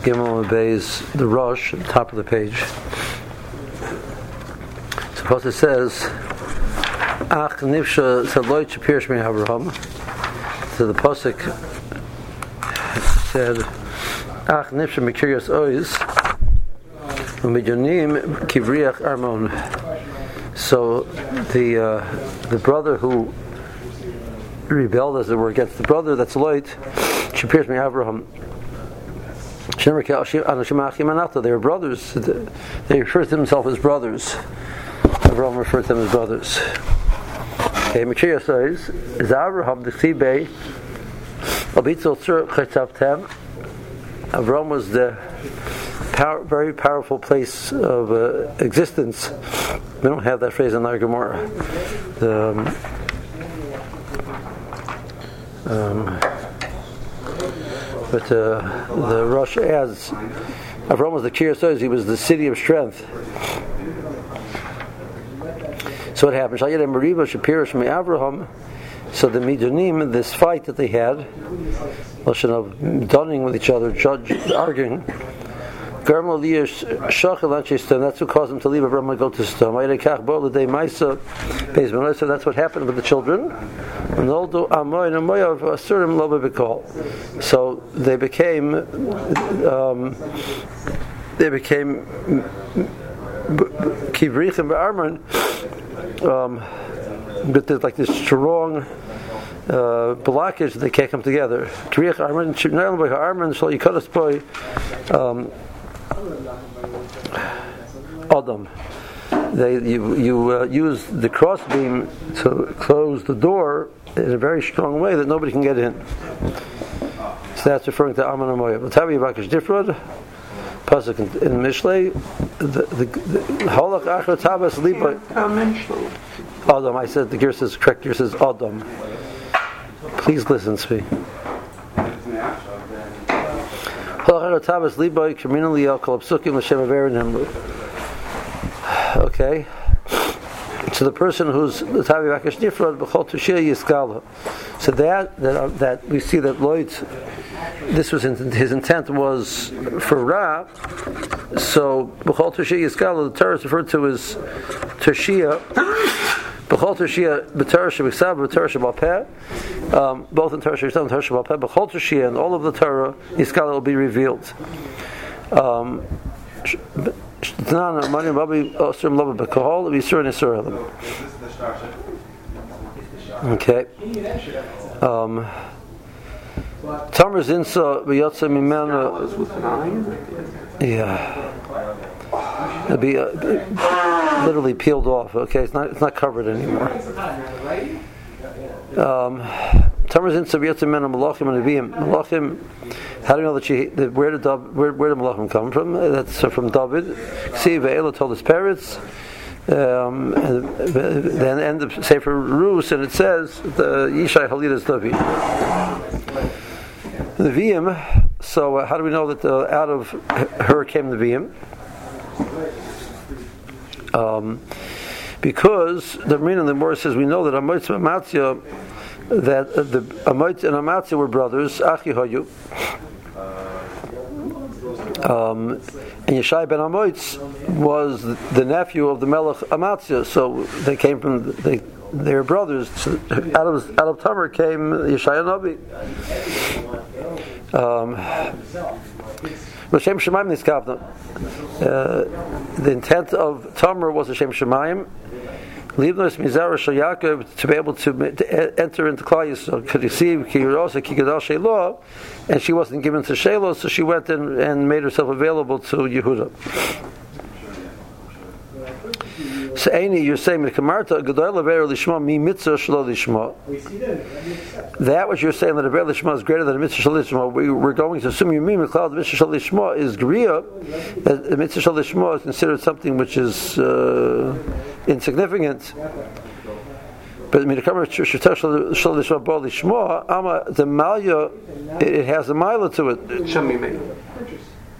Gimel Bay is the Rosh at the top of the page. Suppose it says, Ach Nifsha Saloi Chapirish Me Avraham. So the Pasuk said, Ach Nifsha Mekirios Ois Umidonim Kivriach Armon. So the brother who rebelled, as it were, against the brother that's Loit, Chapirish Me Avraham. They were brothers. They referred to themselves as brothers. Avraham referred to them as brothers. Okay, Mekirios says, is Avraham the Sibei Abitzel Tzur Chetzavtem. Avraham was the very powerful place of existence. We don't have that phrase in our Gemara. But the Rosh adds, Avraham was the Kiriyos, he was the city of strength. So what happened? So the Midonim, this fight that they had, dunning with each other, arguing, that's what caused them to leave Avraham and go to Sodom. So that's what happened with the children. So they became Kivrich and Be'arman, but there's like this strong blockage that they can't come together. Kivrich Arman, Arman, so you cut us by Adam. You use the crossbeam to close the door in a very strong way that nobody can get in. So that's referring to Aman and Moav. L'tavi Bakish Difrod, pasuk in Mishlei, the Holach Achar Tabas Lipa. Adam. I said the gear says correct. Gear says Adam. Please listen to me. Okay, so the person who's the Tavi Vakesh Nifrod b'chol Tushia Yiskala. So that we see that Lloyd, this was his intent was for Ra. So b'chol Tushia Yiskala, the Torah is referred to as Tushia. B'chol Tushia b'Torah b'Ksav b'Torah b'Alpeh. Both in Torah Shebiksav and Torah b'Alpeh. B'chol Tushia and all of the Torah Yiskala will be revealed. Okay. Tamar Zinsa v'yotze mimena. Yeah. It'll be literally peeled off. Okay, it's not covered anymore. Tamar Zinsa v'yotze mimena malachim and neviim. Malachim. How do you know that where did Malachim come from? That's from David. See, Ve'ela told his parents. And then end of Sefer Rus, and it says the Yishai Halidas Levi. Neviim. So how do we know that out of her came Neviim? Because the Marina in the Gemara says we know that Amoitz and Amatzia, that the Amoitz and Amatzia were brothers. Achi Hayu. And Yeshai ben Amoitz was the nephew of the Melech Amatzia, so they came from they were brothers. So out of Tamar came Yeshai Navi. The intent of Tamar was Hashem Shemayim. Livnos Mizara Shel Yaakov, to be able to enter into Klal Yisrael. Could you see Kirosa Kigadal Shelah, and she wasn't given to Shelah, so she went in and made herself available to Yehuda. So Eini, you're saying Kamarta Gadol Lever Lishma Mi Mitzvah Shelo Lishma. That what you're saying that Lever Lishma is greater than the Mitzvah Shelo Lishma. We're going to assume you mean the Mitzvah Shelo Lishma is Griya. That the Mitzvah Shelo Lishma is considered something which is insignificant. But the Malya, it has a mila to it. I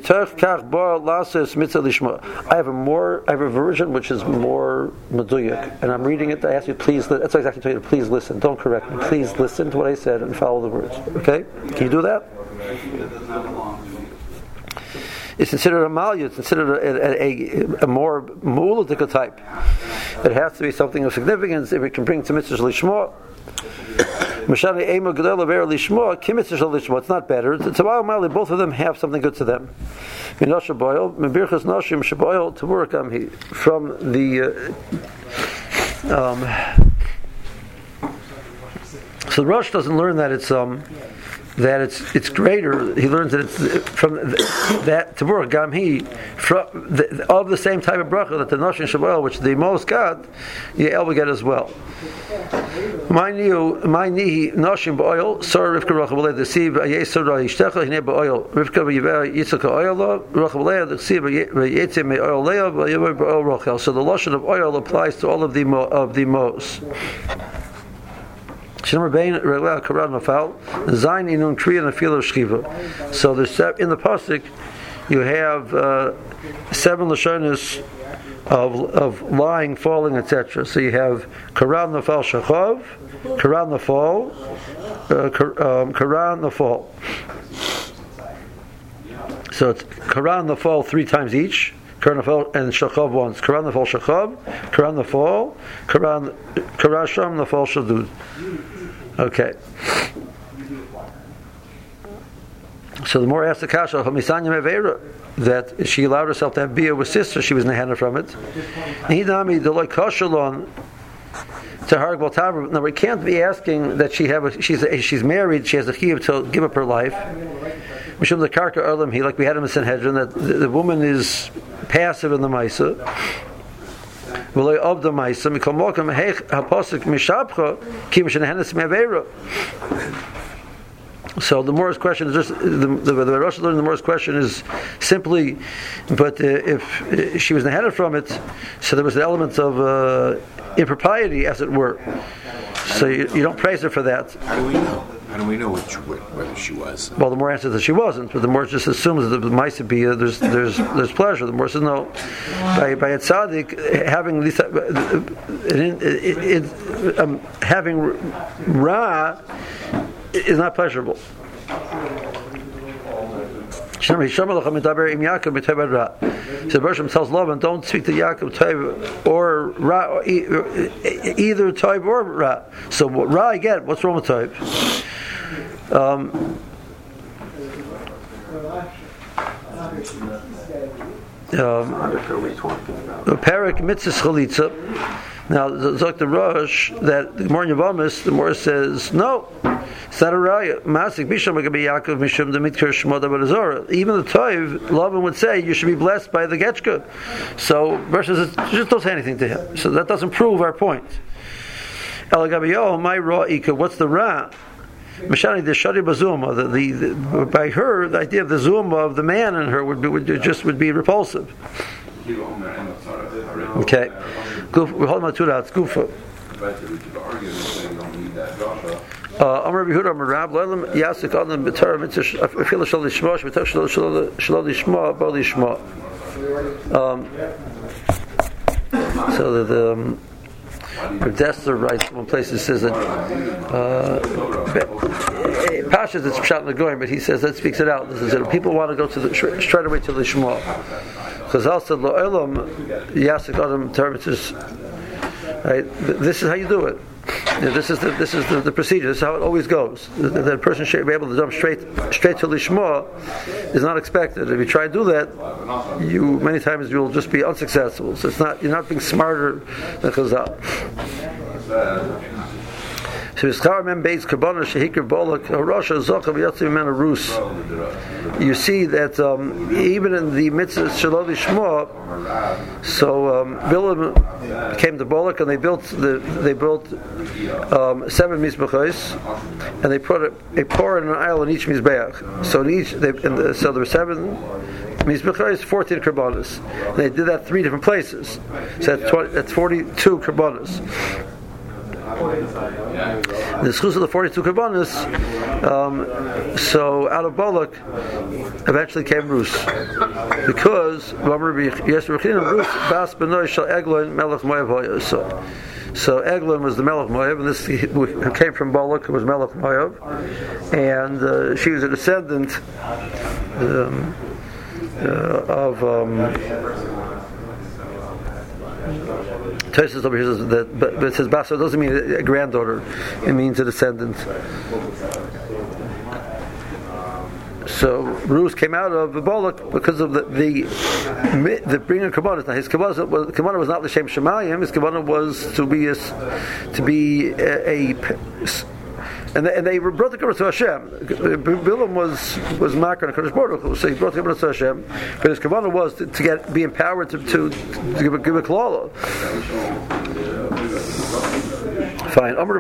have a version which is more meduyak, and I'm reading it. I ask you, please. That's exactly what I told you. Please listen. Don't correct me. Please listen to what I said and follow the words. Okay? Can you do that? is considered a malya. It's considered a more mu'ulatika type. It has to be something of significance if it can bring to mitzvah lishma. It's not better. Both of them have something good to them. From the so the Rosh doesn't learn that it's greater. He learns that it's from that Taburach Gamhi of the same type of bracha that the Noshim Shaboil, which the most got, Yael will get as well. My nihi Noshim Ba'oil, Sor Rivka Rocha B'lei the Siv Yesor Yishtecha Hine Ba'oil Rivka V'Yiveh Yitzchak Oil Rocha B'lei the Siv Yetzim Oil Leah V'Yiveh Ba'oil Rochel. So the lotion of oil applies to all of the mos. So there's in the pasuk you have 7 lashonos of lying, falling, etc. So you have karan nafal shachav, karan nafal, karan nafal. So it's karan nafal 3 times each. Karan nafal and shachav once. Karan nafal shachav, karan nafal, karan sham nafal shadud. Okay. So the more asked the kasha that she allowed herself to have bia with sister, she was nehana from it. Now we can't be asking that she's married, she has a chiyuv to give up her life. Mishum the karka erlam like we had in the Sanhedrin, that the woman is passive in the Maisa. Of the Maisa, so the Morris question is just the Rosh learned the Morris question is simply, but if she was nehana from it, so there was an element of impropriety, as it were. So you don't praise her for that. How do we know? How do we know whether she was? Well, the more answers that she wasn't, but the more just assumes that the Maisa be there's pleasure. The more says no. By a tzaddik having having ra is not pleasurable. So Bershom tells Lavan, don't speak to Yaakov Toiv or Ra, or either Toiv or Ra. So Ra I get, what's wrong with Toiv? Perik Mitzvah Chalitza. Now, Dr. Rosh, that the more Yavamis, the more says, no, it's not a raya. Masik Misham Agabi Yaakov Misham the Mitkar Shmoda Barazora. Even the Toiv, Lavan would say, you should be blessed by the Getchka. So, versus just don't say anything to him. So that doesn't prove our point. Elagabiyo, my Ra Ika, what's the Ra? Mashani the Shari Bazuma, by her, the idea of the Zuma of the man in her would be repulsive. Okay. We're holding on to that. It's Gufa. Amar Yehuda Amar Rab Lelam Yasik on the B'Torah Mitzvah Afila Shal Lishma Sh'B'Torah Shal Lishma Bo Lishma. So the Dester writes one place that says that Pasha's it's Pshat Nagoyim, but he says that speaks it out. This is that people want to go to straight away to Lishma. Chazal said Lo'elam Yasik Adam Torah Mitzvah. Right? This is how you do it. This is the procedure. This is how it always goes. That person should be able to jump straight to Lishma is not expected. If you try to do that, many times you will just be unsuccessful. So you're not being smarter than Chazal. You see that even in the mitzvah Shalom Lishma, so Bilam came to Bolak and they built 7 mizbachos, and they put a pour and an aisle in each mizbeach. So there were 7 mizbachos, 14 karbanos. They did that 3 different places. So that's 42 karbanos. The schus of the 42 karbanos, so out of Balak eventually came Rus, because so Eglon was the Melech Moav, and this came from Balak, who was Melech Moav, and she was a descendant. Tosfos over here says that, but it says Basa doesn't mean a granddaughter; it means a descendant. So Rus came out of the Bolak because of the bringing of Kabbalah. Now his Kabbalah was not l'shem Shemayim. His Kabbalah was to be and they brought the Kabbalah to Hashem. Bilam was Makar and Kadosh Baruch Hu, so he brought the Kabbalah to Hashem. But his Kabbalah was to be empowered to give a klala. Fine. The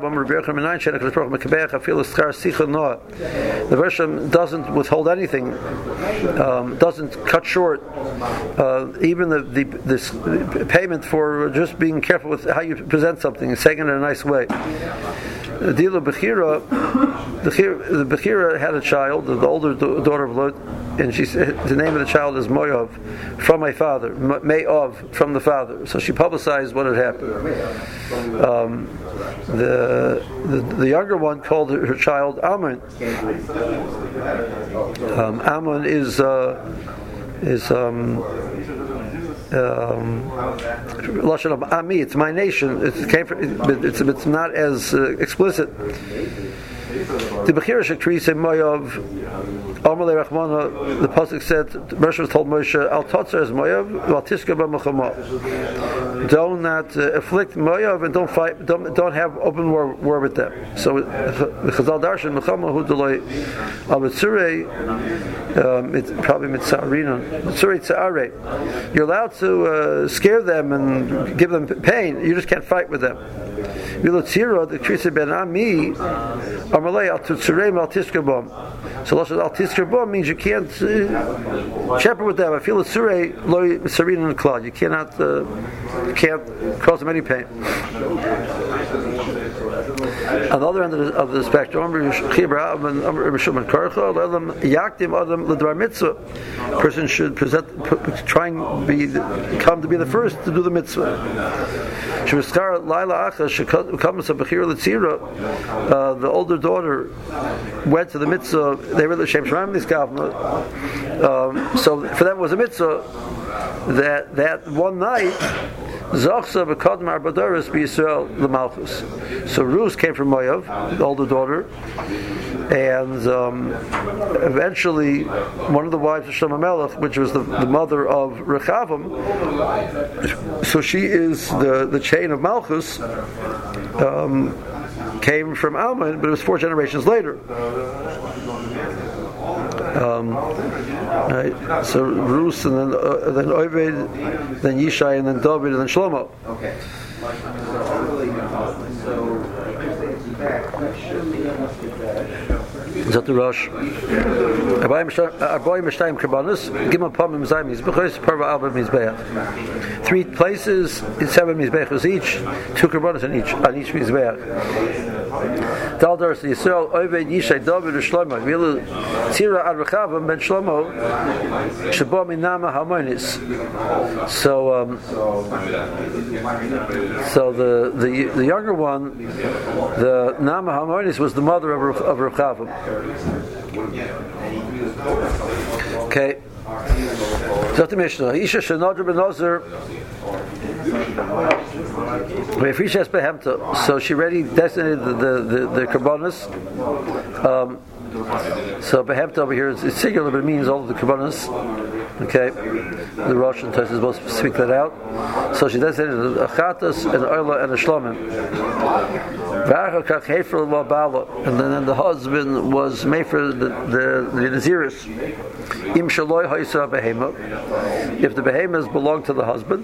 version doesn't withhold anything, doesn't cut short even this payment for just being careful with how you present something and saying it in a nice way. The deal of Bechira, the Bechira had a child, the older daughter of Lot, and she said the name of the child is Moav, from my father, Me'ov, from the father. So she publicized what had happened. The younger one called her child Ammon. Ammon is lashon of Ami. It's my nation. It's not as explicit. The Bechira Shekri say Moav. Amalei Rachmana. The pasuk said, Moshe told Moshe, "Al totzer as Moav, al tiska b'machama." Do not afflict Moav and don't fight. Don't have open war with them. So the Chazal Darshan Mechama Hu Delay Al Mitzurei. It's probably Mitzarina. Mitzurei Tzarei. You're allowed to scare them and give them pain. You just can't fight with them. Vilotzira the Krisa Ben Ami Amalei Al Tutzurei Al Tiska B'm. So Al Tiska B'm means you can't shepherd with them. I feel it's Surei Loi Sarina and Claude. You can't cause them any pain. On the other end of the spectrum, person should come to be the first to do the mitzvah. The older daughter went to the mitzvah. They were the Shem Shemaim Niskavna. So for them it was a mitzvah that one night. Zochsa v'kodem arbadoros b'Yisrael l'malchus. So Rus came from Moav, the older daughter, and eventually one of the wives of Shlomo Melech, which was the mother of Rechavam, so she is the chain of Malchus, came from Alman, but it was 4 generations later. Right. So Rus and then Oved, then Yishai, and then David, and then Shlomo. Okay. Zot the Rosh. Arboim Mishtayim Karbanos. Gimel Pamim Zayim Mizbechos. Parva Alba Mizbeach. 3 places in 7 Mizbechos each. 2 Karbanos on each Mizbeach. Daldars Yisrael Oved Yishai David Shlomo. Vilu Tzira Ad Rechavam Ben Shlomo. Shabo Minama Harmonis. So the younger one, the Nama Harmonis, was the mother of Rechavam. Okay. Zot the Mishnah. Isha Shenodra Ben Ozer. So she already designated the karbonos. So behemta over here is singular, but it means all of the karbonos. Okay, the Rosh and Tosfos both speak that out. So she designated a chatas, an oila, and a shlomim. And then the husband was made for the naziris. Im shaloi ha'isa behema. If the behemoths belong to the husband,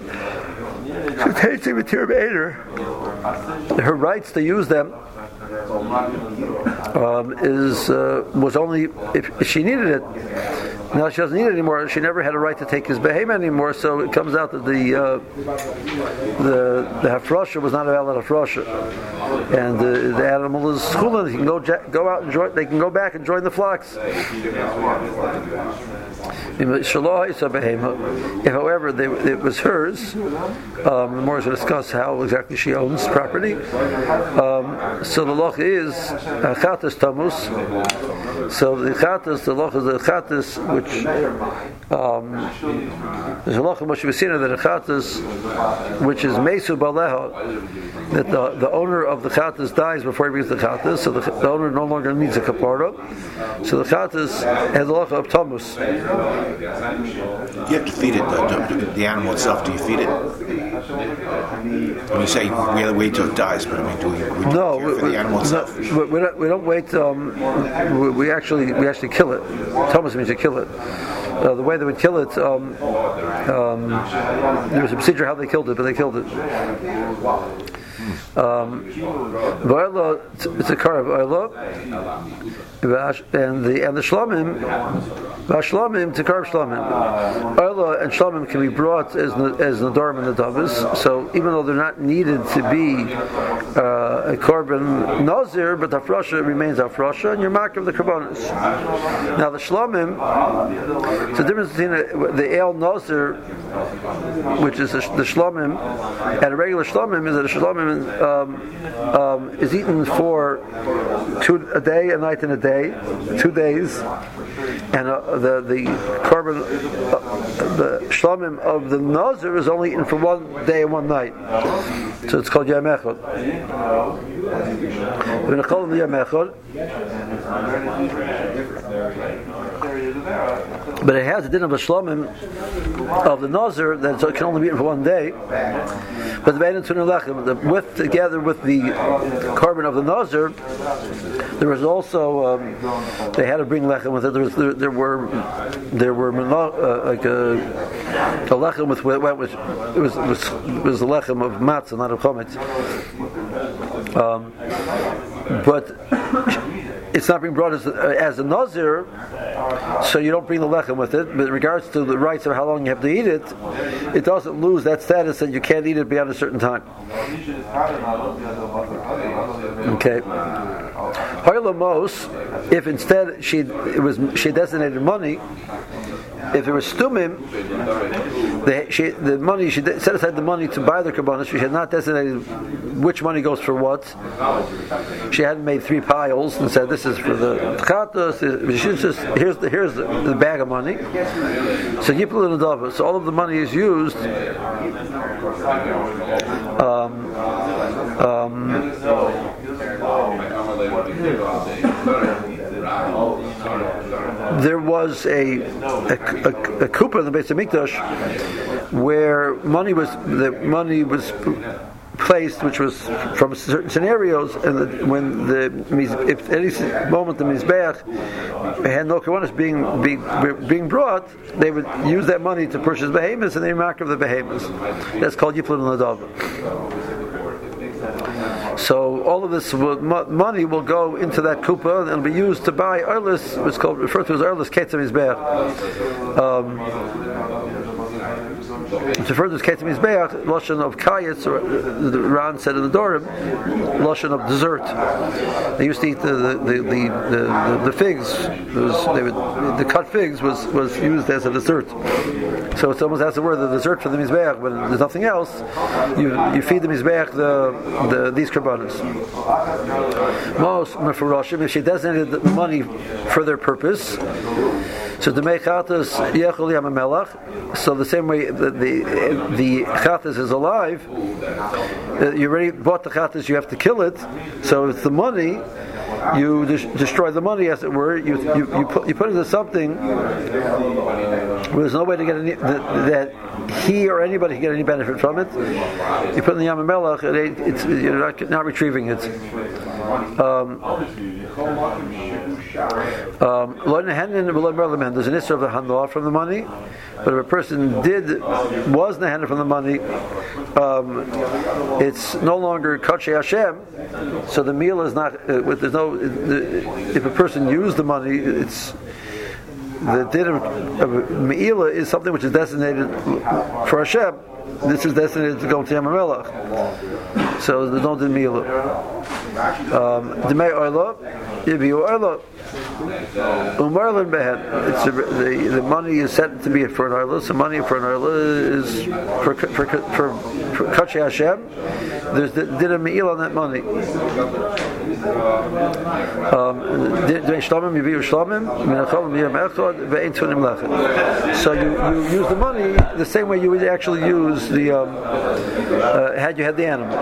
her rights to use them was only if she needed it. Now she doesn't need it anymore. She never had a right to take his behemoth anymore. So it comes out that the hafrasha was not a valid hafrasha, and the animal is chulin. He can go out and join. They can go back and join the flocks. If, however, it was hers, the more is going to discuss how exactly she owns property. So the loch is chatas tamus. So the chatas, the loch is the chatas, which there's a loch of Moshe V'Sina that a chatas, which is mesu baleha, that the owner of the chatas dies before he brings the chatas, so the owner no longer needs a kapara. So the chatas has a loch of tamus. You have to feed it, the animal itself. Do you feed it? When you say we have to wait till it dies, but I mean, do we no, care for the animal itself? We don't wait. We actually kill it. Tamus means you kill it. The way they would kill it, there was a procedure how they killed it, but they killed it. It's a car of oila, and the shlamim, to carve shlamim. Oila and shlamim can be brought as nadarim and nadavis. So even though they're not needed to be a korban nazir, but hafrasha remains hafrasha, and you're mark of the korbanos. Now the shlamim, it's the difference between the el nazir, which is the shlamim, and a regular shlamim is that a shlamim is eaten for a day, a night, and a day, 2 days, and the korban, the shlamim of the nazir is only eaten for 1 day and 1 night. So it's called Yom Echad. We're going to call them Yom Echad. But it has a din of a shlamim of the nazir that it can only be eaten for 1 day. But together with the korban of the nazir, there was also they had to bring lechem with it. There were like a lechem with which it was the lechem of matzah, not of chometz. But it's not being brought as a nazir, so you don't bring the lechem with it. But in regards to the rights of how long you have to eat it, it doesn't lose that status that you can't eat it beyond a certain time. Okay. Hoylamos, if instead she designated money, if it was stumim, the money she set aside the money to buy the korbanos. She had not designated which money goes for what. She hadn't made 3 piles and said this is for the chatos. She's just here's the bag of money. So yipul in the dava. So all of the money is used. There was a kupa in the Beis Hamikdash where money was placed, which was from certain scenarios, and if any moment the mizbeach had no kavanah being brought, they would use that money to purchase behemoths, and they mark of the behemoths. That's called yipul nadav. So all of this money will go into that kupa and it'll be used to buy oilus, which is referred to as oilus ketzah mizbeach. It's referred to as ketzah mizbeach, lashon of kayetz, or the Ran said in the Dorim, lashon of dessert. They used to eat the figs. The cut figs was used as a dessert. So it's almost as the word the dessert for the mizbeach. When there's nothing else, you feed the mizbeach these korbanos. Most mefarashim, if she designated the money for their purpose, so the mechatas yechol yam melach. So the same way that the chatas is alive, you already bought the chatas, you have to kill it. So it's the money. You destroy the money, as it were. You put it into something where there's no way to get that he or anybody can get any benefit from it. You put it in the Yam Melech, you're not retrieving it. There's an issue of the hanah from the money, but if a person was nehanah from the money, it's no longer kachei Hashem. So the meal is not. If a person used the money, it's the din of meila is something which is designated for Hashem. This is designated to go to Yam Melech. So there's no din meila. Demei oila, yibiu oila. Umarlin behen. The money is set to be for an arla. So money for an arla is for Kachei Hashem. There's the dinner meal on that money. So you use the money the same way you would actually use the had you had the animal.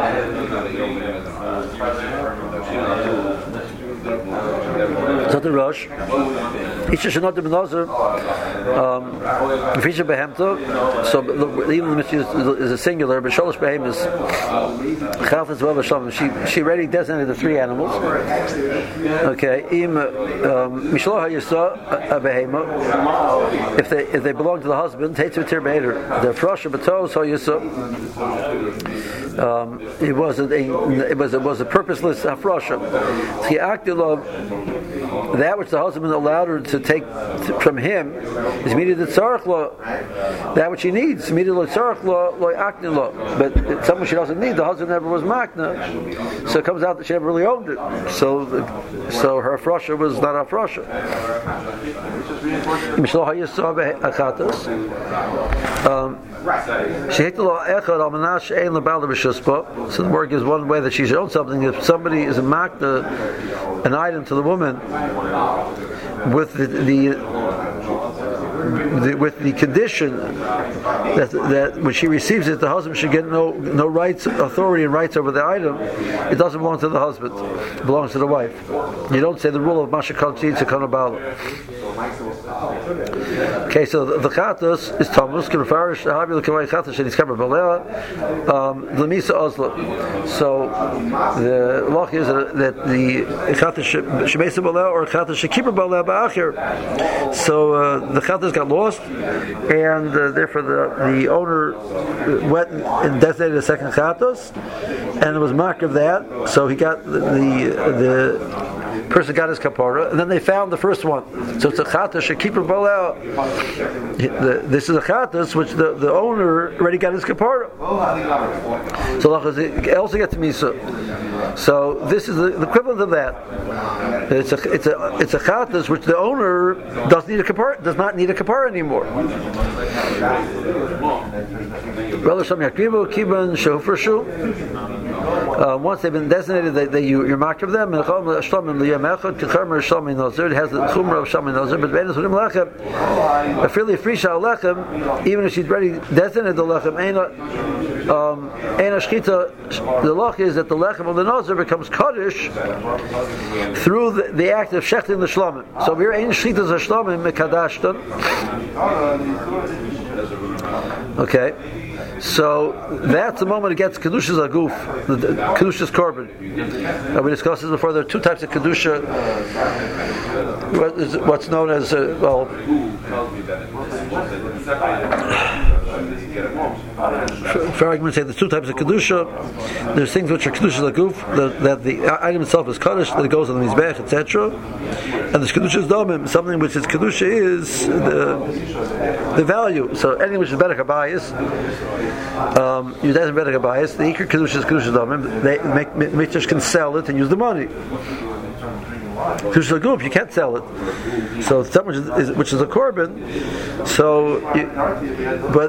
So the Rosh, Isha Shanot Ben Nazar, Fisha Behemto. So even the mitzvah is a singular, but Shalosh Behem is Chaf as well as Shalom. She already designated the three animals. Okay, Mishloha Yisa Behema. If they belong to the husband, Teitzu Tir Beiter. The Frosha Bato So Yisa. It was a purposeless Hafrosha. He acted of that which the husband allowed her to take from him is needed the tzarich lo. That which he needs, needed lo tzarich lo akne lo. But it's something she doesn't need. The husband never was makna, so it comes out that she never really owned it. So her Hafrosha was not Hafrosha. So the word gives one way that she should own something. If somebody is a makna, an item to the woman with with the condition that when she receives it, the husband should get no rights, authority, and rights over the item. It doesn't belong to the husband; it belongs to the wife. You don't say the rule of Mashakal Tzitz Kanabala. Okay, so the chatos is Tamus. Can refarish Habil Kavai Chatos and he's covered Balea Lamisa Oslo. So the law is that the chatos Shemesa Balea or chatos Shekiper Balea Ba'achir. So the chatos got lost, and therefore the owner went and designated a second chatos, and it was mark of that. So he got the person got his kapara, and then they found the first one. So it's a chatos Shekiper Balea. This is a chatos which the owner already got his kapara. So it also gets misa. So this is the equivalent of that. It's a chatos which the owner does not need a kapara anymore. Once they've been designated, you're marked of them. It has the chumrah of shalom nazir, but a fairly free shal lechem, even if she's already designated the lechem, the loch is that the lechem of the nazir becomes kaddish through the act of shechting the shlomim. So we're ein shchitas hashlomim mekadashton. Okay. So that's the moment it gets Kedushas Aguf, the Kedushas Korban. We discussed this before. There are two types of Kedusha. What's known as, for argument's sake, there's two types of Kedusha. There's things which are Kedushas Aguf, that the item itself is Kaddish, that it goes on the Mizbech, etc. And there's Kedushas Domim, something which is Kedusha is the value. So anything which is better Kabayis, you doesn't better Kabayis, the Iker Kedusha is Kedushas Domim, Mikdash can sell it and use the money. Kedushas Aguf, you can't sell it. So something which is a korban. So, but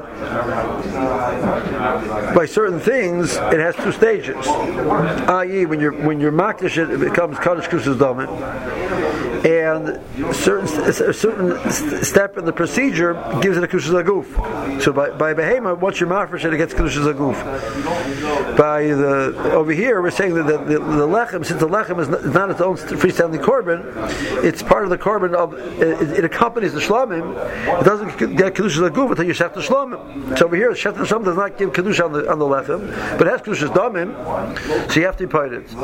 by certain things, it has two stages. I.e., when you're makdash it becomes kaddish kedushas domim, and a certain step in the procedure gives it a kedushas aguf. So by behema, once you're mafresh it gets kedushas aguf. By over here, we're saying that the lechem, since the lechem is not its own freestanding korban, it's part of the korban of it accompanies the shlomim. It doesn't get kedushas aguf until you shech the shlomim. So over here, shech the shlomim does not give kedusha on the lechem, but it has kedushas domim, so you have to impart it.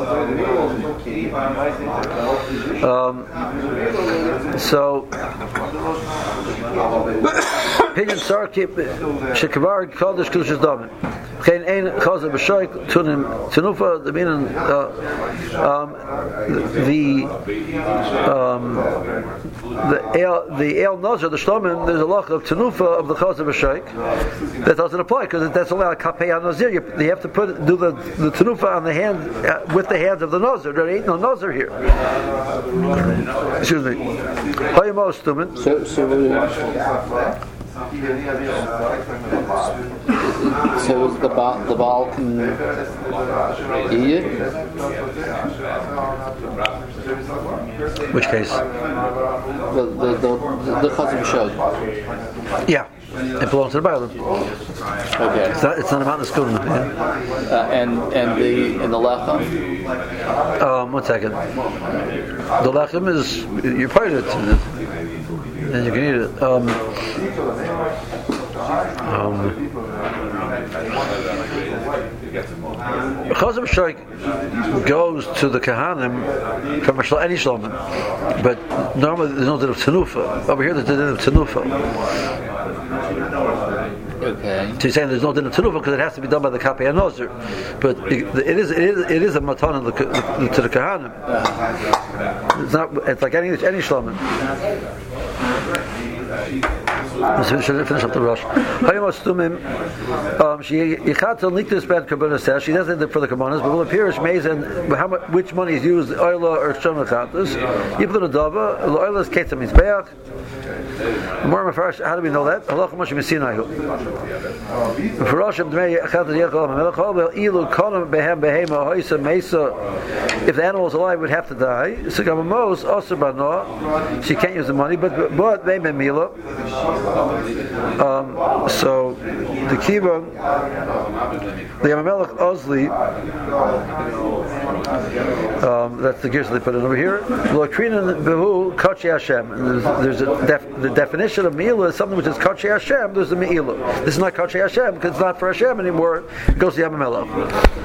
So Pidyon Sarki Shekavar Kodesh Kudushas Damin. Kein ein Chazer B'Shoik Tenufa the meaning the El Nazar the Shlomin there's a lot of Tenufa of the Chazer B'Shoik that doesn't apply because that's only a Kapei HaNazir. You have to do the Tenufa on the hand with the hands of the Nazir. There ain't no Nazir here. Excuse me. So is the Baal can eat it? Which case? The Chazer B'Shoik. Yeah, it belongs to the Baal. Okay. It's not about the school. And the Lechem. 1 second. The Lechem is you put it, and you can eat it. Chazer B'Shoik goes to the Kahanim from any Shlomen, but normally there's no din of Tenufa. Over here there's no din of Tenufa. Okay. So you're saying there's no din of Tenufa because it has to be done by the Kapei HaNazir, but it is a matan to the Kahanim. It's not. It's like any Shlomen. Let's finish up the rush. She doesn't for the Kabbanas, but will appear as and which money is used, Oila or Shomachatas. Yiblu Nadava, Oila is Ketzah means Beach. More Mefarash, how do we know that? Allah Moshe Messinayu. If the animal is alive, it would have to die. She can't use the money, but they Mila. So the Kiva, the Yamamelech Ozli, that's the gears they put in over here. There's the definition of Meila is something which is Kachi Hashem. There's a Meila. This is not Kachi Hashem because it's not for Hashem anymore. It goes to Yamamelech.